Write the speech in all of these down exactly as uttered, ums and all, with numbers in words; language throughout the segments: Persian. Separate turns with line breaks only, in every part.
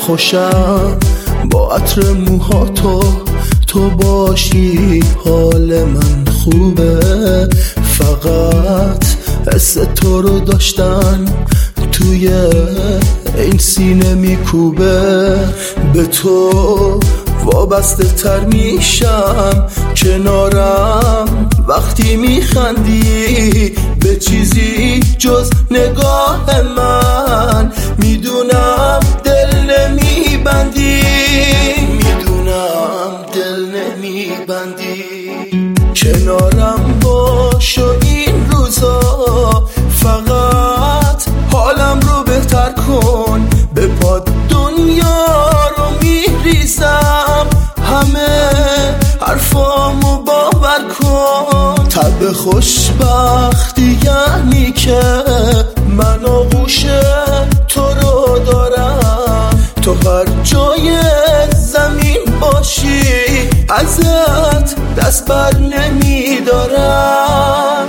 خوشم با عطر موهاتو تو باشی، حال من خوبه. فقط حس تو رو داشتن توی این سینه میکوبه. به تو وابسته تر میشم کنارم وقتی میخندی، به چیزی جز نگاه من میدونم دل نمیبندی، میدونم دل نمیبندی. کنارم باش و این روزا فقط حالم رو بهتر کن. به پاد دنیا رو میریزم، همه حرفامو باور کن. تب خوشبختی یعنی که من آغوش تو رو دارم، تو هر جای زمین باشی ازت دست بر نمیدارم.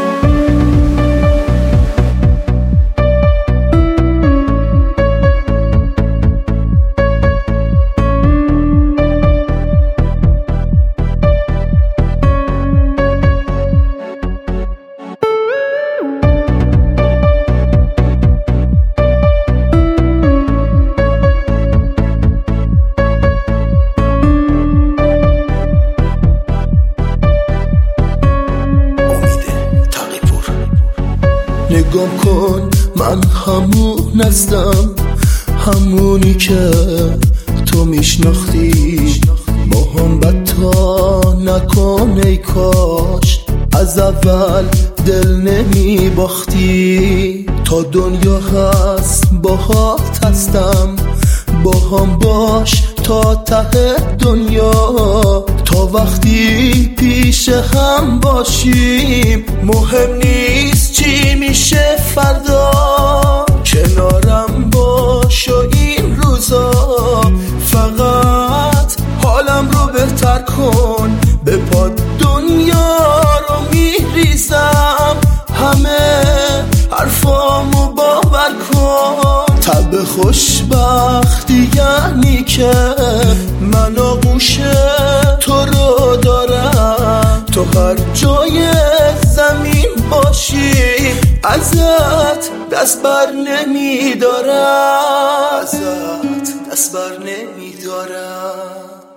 نگام کن من همون هستم، همونی که تو میشناختی. محبت نکن ای کاش از اول دل نمی باختی. تا دنیا هست باهات هستم، با هم باش تا ته دنیا. تا وقتی پیش هم باشیم مهم نیست چی میشه فردا. کنارم باش و این روزا فقط حالم رو بهتر کن. به پاد دنیا رو میریزم، همه حرفامو باور کن. تب خوشبختی یعنی که من آغوش تو رو دارم، تو هر جای زمین باشی ازت دست بر نمیدارم، ازت دست بر نمیدارم.